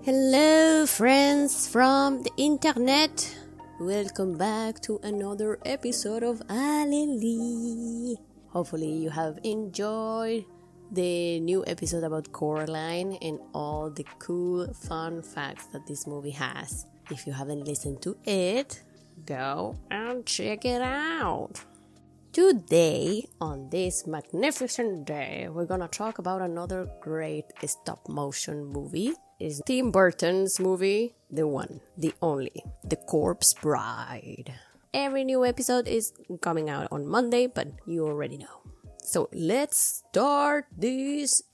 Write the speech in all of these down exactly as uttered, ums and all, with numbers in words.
Hello, friends from the internet. Welcome back to another episode of Aleli. Hopefully, you have enjoyed the new episode about Coraline and all the cool, fun facts that this movie has. If you haven't listened to it, go and check it out. Today, on this magnificent day, we're gonna talk about another great stop-motion movie. It's Tim Burton's movie, the one, the only, The Corpse Bride. Every new episode is coming out on Monday, but you already know. So let's start this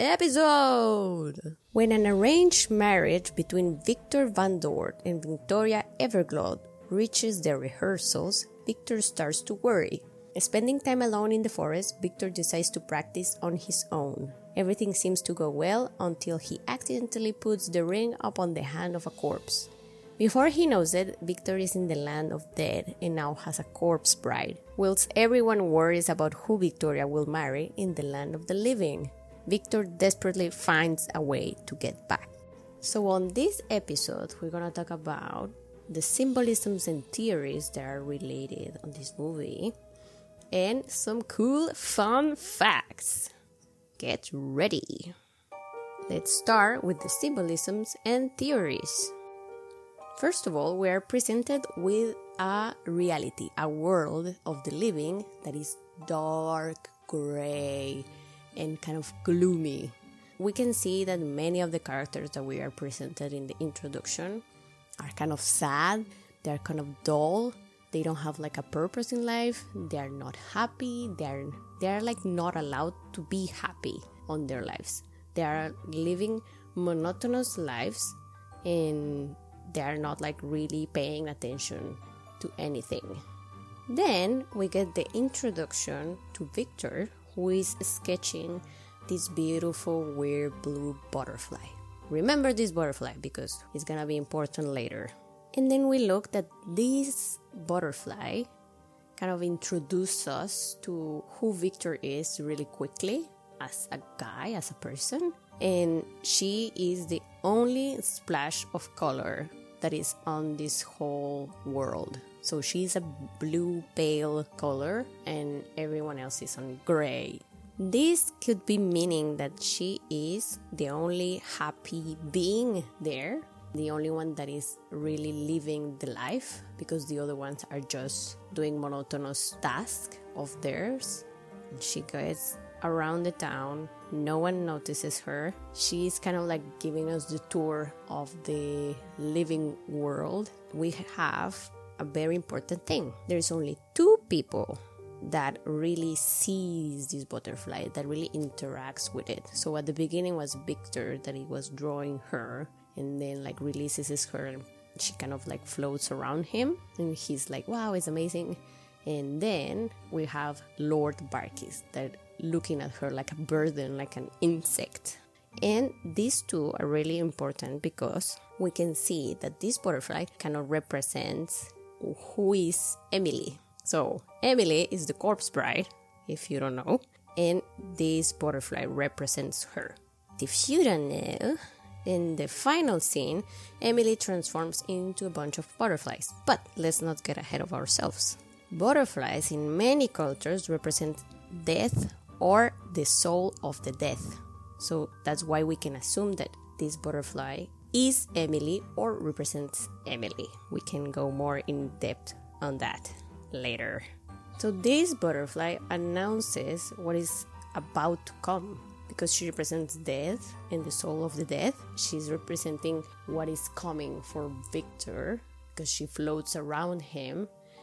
episode. When an arranged marriage between Victor Van Dort and Victoria Everglow reaches their rehearsals, Victor starts to worry. Spending time alone in the forest, Victor decides to practice on his own. Everything seems to go well until he accidentally puts the ring up on the hand of a corpse. Before he knows it, Victor is in the land of dead and now has a corpse bride, whilst everyone worries about who Victoria will marry in the land of the living. Victor desperately finds a way to get back. So on this episode, we're gonna talk about the symbolisms and theories that are related on this movie, and some cool, fun facts. Get ready. Let's start with the symbolisms and theories. First of all, we are presented with a reality, a world of the living that is dark, gray, and kind of gloomy. We can see that many of the characters that we are presented in the introduction are kind of sad, they're kind of dull. They don't have like a purpose in life. They are not happy. They are they are like not allowed to be happy on their lives. They are living monotonous lives and they are not like really paying attention to anything. Then we get the introduction to Victor, who is sketching this beautiful weird blue butterfly. Remember this butterfly because it's gonna be important later. And then we look that this butterfly kind of introduces us to who Victor is really quickly as a guy, as a person. And she is the only splash of color that is on this whole world. So she's a blue pale color and everyone else is on gray. This could be meaning that she is the only happy being there. The only one that is really living the life, because the other ones are just doing monotonous tasks of theirs. She goes around the town, no one notices her. She's kind of like giving us the tour of the living world. We have a very important thing. There's only two people that really sees this butterfly, that really interacts with it. So at the beginning was Victor, that he was drawing her, and then like releases her and she kind of like floats around him and he's like, wow, it's amazing. And then we have Lord Barkis that looking at her like a burden, like an insect. And these two are really important because we can see that this butterfly kind of represents who is Emily. So Emily is the corpse bride, if you don't know, and this butterfly represents her. If you don't know, in the final scene, Emily transforms into a bunch of butterflies. But let's not get ahead of ourselves. Butterflies in many cultures represent death or the soul of the dead. So that's why we can assume that this butterfly is Emily or represents Emily. We can go more in depth on that later. So this butterfly announces what is about to come. Because she represents death and the soul of the dead, she's representing what is coming for Victor because she floats around him.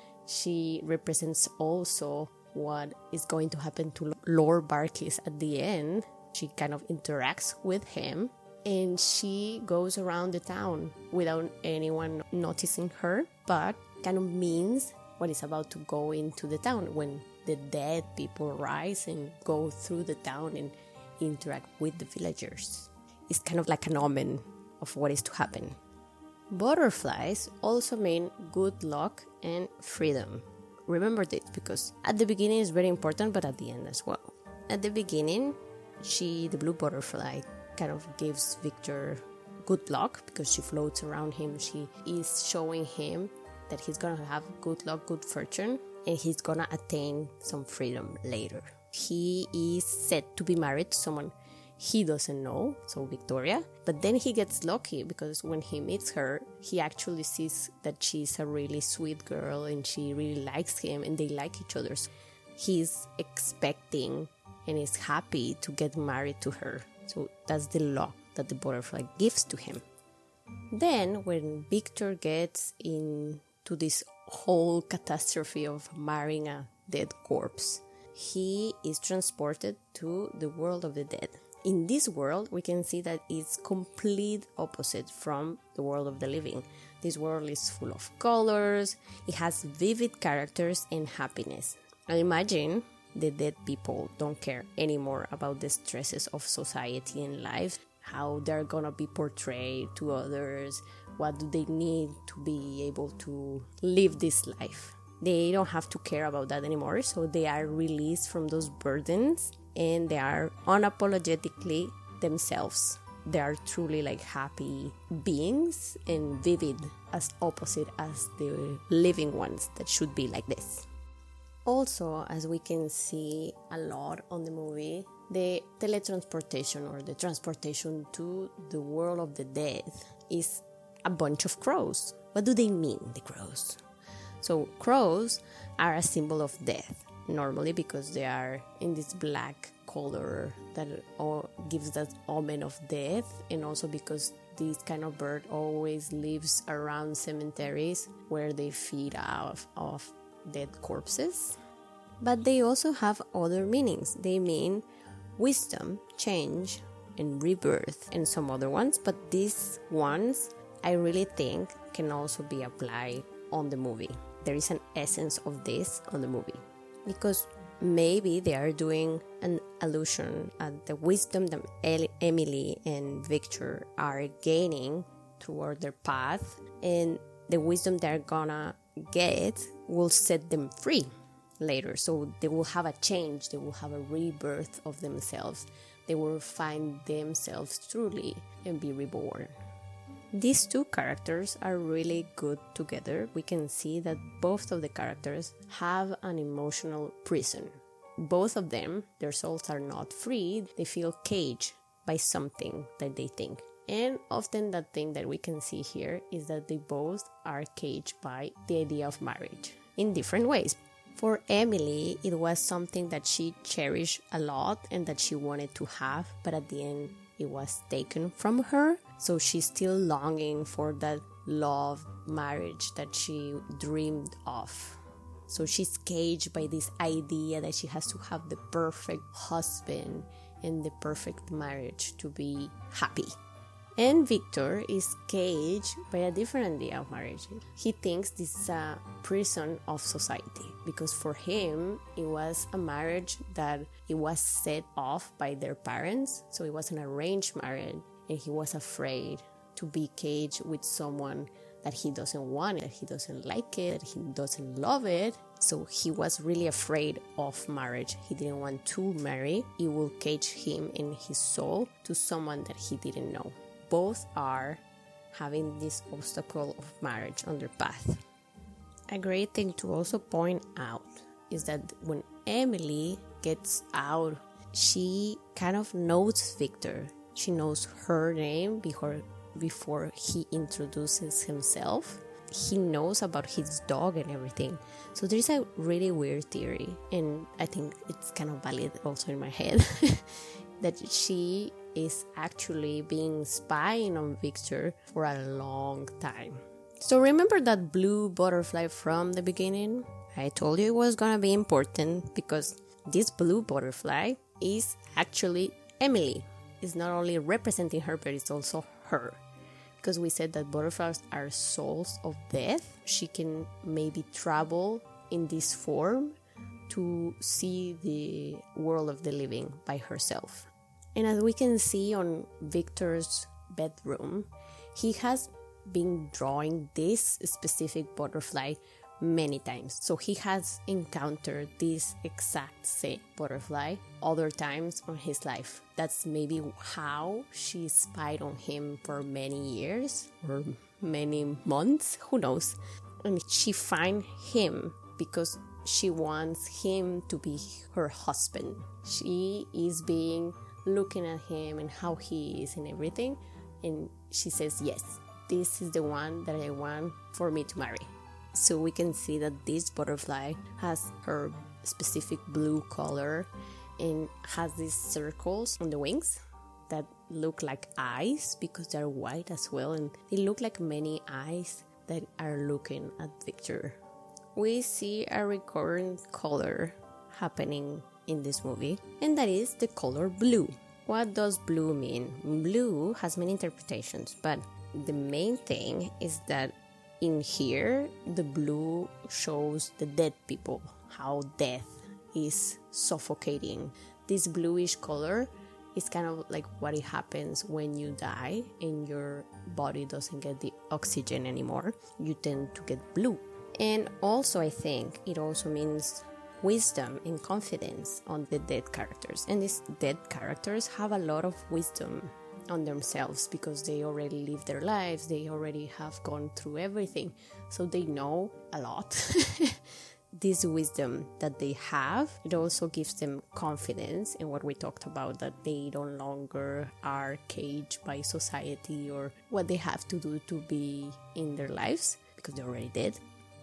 She represents also what is going to happen to Lord Barkis at the end. She kind of interacts with him and she goes around the town without anyone noticing her, but kind of means what is about to go into the town when the dead people rise and go through the town and interact with the villagers. It's kind of like an omen of what is to happen. Butterflies also mean good luck and freedom. Remember this because at the beginning it's very important, but at the end as well. At the beginning, she, the blue butterfly, kind of gives Victor good luck because she floats around him. She is showing him that he's gonna have good luck, good fortune, and he's gonna attain some freedom later. He is set to be married to someone he doesn't know, so Victoria, but then he gets lucky because when he meets her, he actually sees that she's a really sweet girl and she really likes him and they like each other. So he's expecting and is happy to get married to her. So that's the luck that the butterfly gives to him. Then when Victor gets into this whole catastrophe of marrying a dead corpse, he is transported to the world of the dead. In this world, we can see that it's complete opposite from the world of the living. This world is full of colors, it has vivid characters and happiness. I imagine the dead people don't care anymore about the stresses of society and life, how they're gonna be portrayed to others, what do they need to be able to live this life. They don't have to care about that anymore, so they are released from those burdens and they are unapologetically themselves. They are truly like happy beings and vivid, as opposite as the living ones that should be like this. Also, as we can see a lot on the movie, the teletransportation or the transportation to the world of the dead is a bunch of crows. What do they mean, the crows? So crows are a symbol of death, normally because they are in this black color that gives that omen of death, and also because this kind of bird always lives around cemeteries where they feed off of dead corpses. But they also have other meanings. They mean wisdom, change, and rebirth, and some other ones, but these ones I really think can also be applied on the movie. There is an essence of this on the movie, because maybe they are doing an allusion at the wisdom that Emily and Victor are gaining toward their path, and the wisdom they're gonna get will set them free later. So they will have a change, they will have a rebirth of themselves, they will find themselves truly and be reborn. These two characters are really good together. We can see that both of the characters have an emotional prison. Both of them, their souls are not free. They feel caged by something that they think. And often that thing that we can see here is that they both are caged by the idea of marriage in different ways. For Emily, it was something that she cherished a lot and that she wanted to have, but at the end it was taken from her. So she's still longing for that love marriage that she dreamed of. So she's caged by this idea that she has to have the perfect husband and the perfect marriage to be happy. And Victor is caged by a different idea of marriage. He thinks this is a prison of society, because for him it was a marriage that it was set off by their parents. So it was an arranged marriage, and he was afraid to be caged with someone that he doesn't want, that he doesn't like it, that he doesn't love it. So he was really afraid of marriage. He didn't want to marry. It will cage him in his soul to someone that he didn't know. Both are having this obstacle of marriage on their path. A great thing to also point out is that when Emily gets out, she kind of knows Victor. She knows her name before, before he introduces himself. He knows about his dog and everything. So there's a really weird theory, and I think it's kind of valid also in my head, that she is actually being spying on Victor for a long time. So remember that blue butterfly from the beginning? I told you it was gonna be important because this blue butterfly is actually Emily. It's not only representing her, but it's also her. Because we said that butterflies are souls of death. She can maybe travel in this form to see the world of the living by herself. And as we can see on Victor's bedroom, he has been drawing this specific butterfly many times. So he has encountered this exact same butterfly other times on his life. That's maybe how she spied on him for many years or many months, who knows. And she finds him because she wants him to be her husband. She is being looking at him and how he is and everything, and she says, yes, this is the one that I want for me to marry. So we can see that this butterfly has her specific blue color and has these circles on the wings that look like eyes because they're white as well, and they look like many eyes that are looking at Victor. We see a recurrent color happening in this movie, and that is the color blue. What does blue mean? Blue has many interpretations, but the main thing is that in here, the blue shows the dead people, how death is suffocating. This bluish color is kind of like what it happens when you die and your body doesn't get the oxygen anymore. You tend to get blue. And also, I think it also means wisdom and confidence on the dead characters. And these dead characters have a lot of wisdom on themselves because they already lived their lives, they already have gone through everything, so they know a lot. This wisdom that they have, it also gives them confidence in what we talked about, that they no longer are caged by society or what they have to do to be in their lives because they're already dead.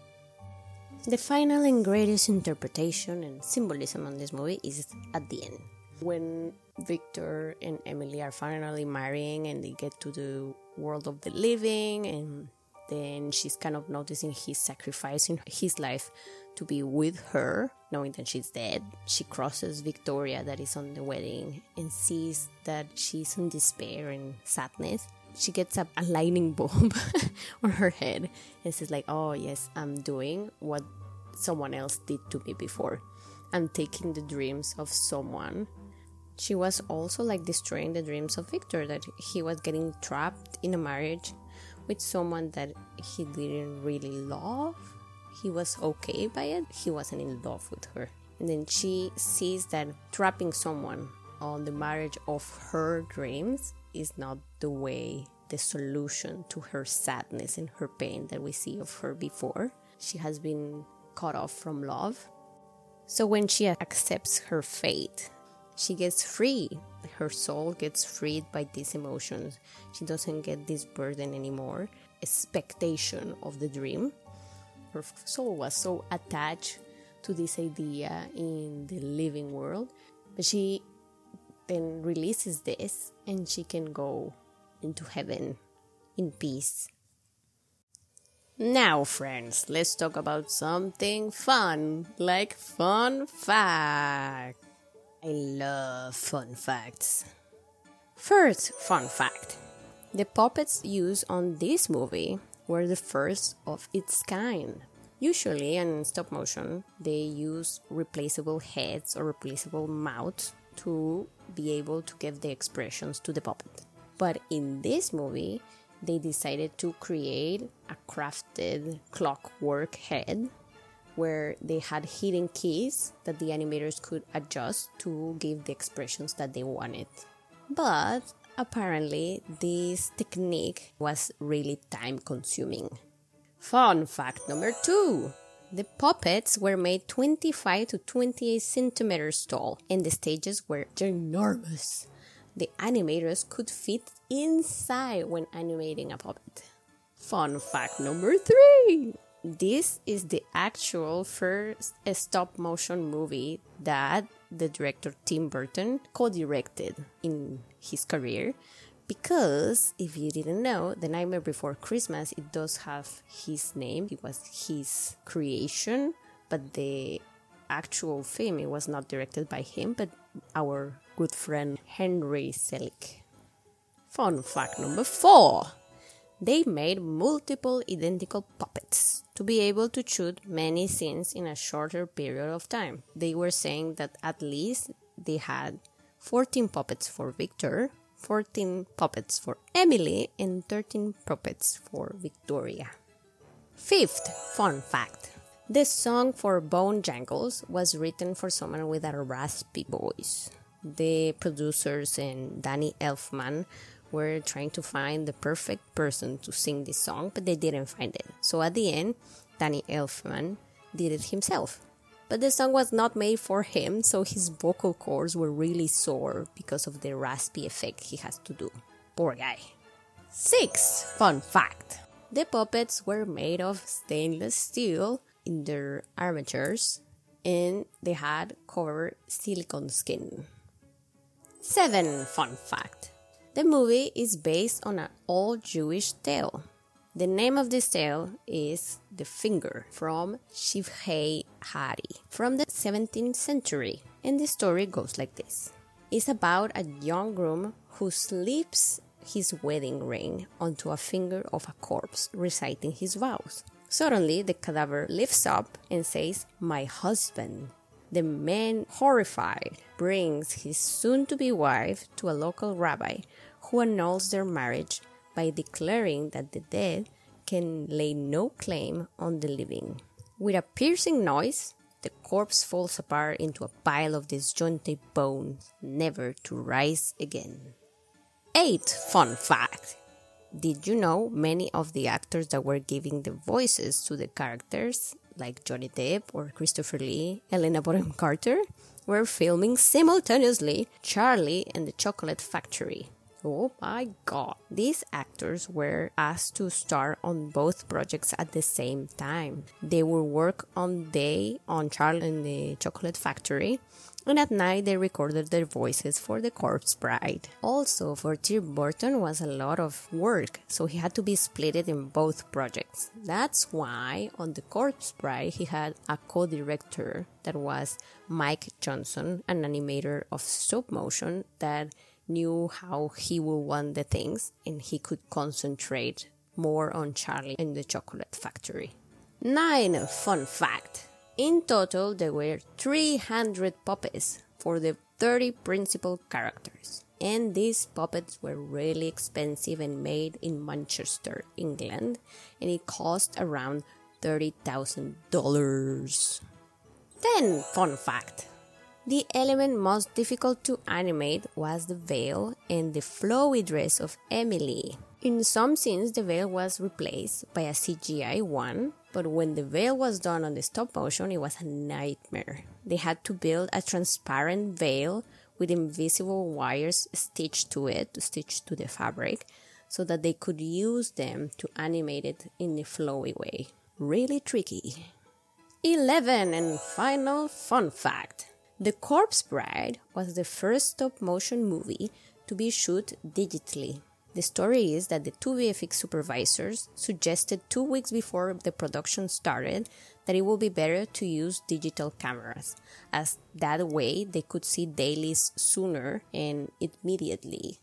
The final and greatest interpretation and symbolism on this movie is at the end. When Victor and Emily are finally marrying and they get to the world of the living, and then she's kind of noticing he's sacrificing his life to be with her, knowing that she's dead. She crosses Victoria that is on the wedding and sees that she's in despair and sadness. She gets a, a lightning bulb on her head and says like, oh yes, I'm doing what someone else did to me before. I'm taking the dreams of someone. She was also like destroying the dreams of Victor, that he was getting trapped in a marriage with someone that he didn't really love. He was okay by it. He wasn't in love with her. And then she sees that trapping someone on the marriage of her dreams is not the way, the solution to her sadness and her pain that we see of her before. She has been cut off from love. So when she accepts her fate, she gets free. Her soul gets freed by these emotions. She doesn't get this burden anymore, expectation of the dream. Her soul was so attached to this idea in the living world, but she then releases this and she can go into heaven in peace. Now, friends, let's talk about something fun, like fun fact. I love fun facts. First fun fact. The puppets used on this movie were the first of its kind. Usually in stop motion, they use replaceable heads or replaceable mouths to be able to give the expressions to the puppet. But in this movie, they decided to create a crafted clockwork head where they had hidden keys that the animators could adjust to give the expressions that they wanted. But apparently, this technique was really time-consuming. Fun fact number two. The puppets were made twenty-five to twenty-eight centimeters tall, and the stages were ginormous. The animators could fit inside when animating a puppet. Fun fact number three. This is the actual first stop-motion movie that the director Tim Burton co-directed in his career, because if you didn't know, The Nightmare Before Christmas, it does have his name. It was his creation, but the actual film, it was not directed by him, but our good friend Henry Selick. Fun fact number four. They made multiple identical puppets to be able to shoot many scenes in a shorter period of time. They were saying that at least they had fourteen puppets for Victor, fourteen puppets for Emily, and thirteen puppets for Victoria. Fifth fun fact. The song for Bone Jangles was written for someone with a raspy voice. The producers and Danny Elfman were trying to find the perfect person to sing this song, but they didn't find it. So at the end, Danny Elfman did it himself. But the song was not made for him, so his vocal cords were really sore because of the raspy effect he has to do. Poor guy. Six, fun fact. The puppets were made of stainless steel in their armatures, and they had covered silicone skin. Seven, fun fact. The movie is based on an old Jewish tale. The name of this tale is The Finger from Shivhei Hari from the seventeenth century. And the story goes like this. It's about a young groom who slips his wedding ring onto a finger of a corpse reciting his vows. Suddenly, the cadaver lifts up and says, "My husband." The man, horrified, brings his soon-to-be wife to a local rabbi who annuls their marriage by declaring that the dead can lay no claim on the living. With a piercing noise, the corpse falls apart into a pile of disjointed bones, never to rise again. Eight, fun fact. Did you know many of the actors that were giving the voices to the characters, like Johnny Depp or Christopher Lee, Helena Bonham Carter, were filming simultaneously Charlie and the Chocolate Factory? Oh my god. These actors were asked to star on both projects at the same time. They would work on day on Charlie and the Chocolate Factory, and at night they recorded their voices for The Corpse Bride. Also, for Tim Burton was a lot of work, so he had to be split in both projects. That's why on The Corpse Bride he had a co-director that was Mike Johnson, an animator of stop motion that knew how he would want the things, and he could concentrate more on Charlie and the Chocolate Factory. Nine, fun fact. In total, there were three hundred puppets for the thirty principal characters. And these puppets were really expensive and made in Manchester, England, and it cost around thirty thousand dollars. Ten, fun fact. The element most difficult to animate was the veil and the flowy dress of Emily. In some scenes, the veil was replaced by a C G I one, but when the veil was done on the stop motion, it was a nightmare. They had to build a transparent veil with invisible wires stitched to it, stitched to the fabric, so that they could use them to animate it in a flowy way. Really tricky. Eleven, and final fun fact. The Corpse Bride was the first stop-motion movie to be shot digitally. The story is that the two V F X supervisors suggested two weeks before the production started that it would be better to use digital cameras, as that way they could see dailies sooner and immediately.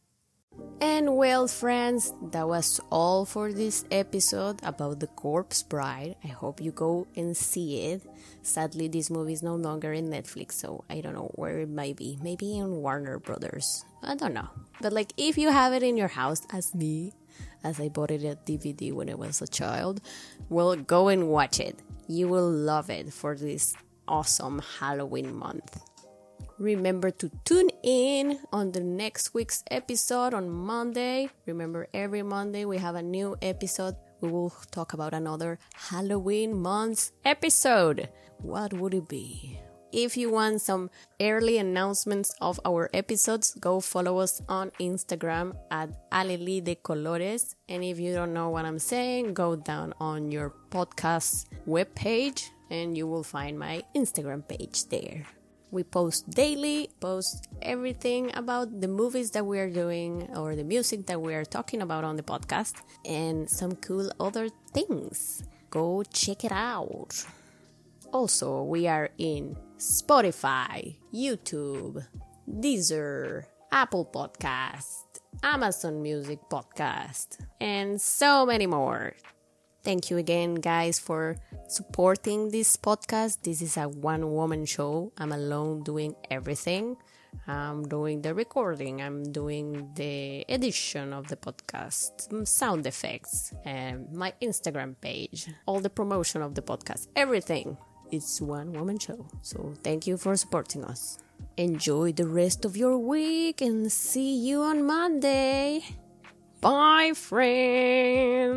And well, friends, that was all for this episode about The Corpse Bride. I hope you go and see it. Sadly, this movie is no longer in Netflix, so I don't know where it might be. Maybe in Warner Brothers. I don't know. But like, if you have it in your house, as me, as I bought it at D V D when I was a child, well, go and watch it. You will love it for this awesome Halloween month. Remember to tune in on the next week's episode on Monday. Remember, every Monday we have a new episode. We will talk about another Halloween month's episode. What would it be? If you want some early announcements of our episodes, go follow us on Instagram at Aleli de Colores. And if you don't know what I'm saying, go down on your podcast webpage and you will find my Instagram page there. We post daily, post everything about the movies that we are doing or the music that we are talking about on the podcast and some cool other things. Go check it out. Also, we are in Spotify, YouTube, Deezer, Apple Podcast, Amazon Music Podcast, and so many more. Thank you again, guys, for supporting this podcast. This is a one-woman show. I'm alone doing everything. I'm doing the recording, I'm doing the edition of the podcast, sound effects, and my Instagram page, all the promotion of the podcast, everything. It's one woman show. So thank you for supporting us. Enjoy the rest of your week and see you on Monday. Bye, friends.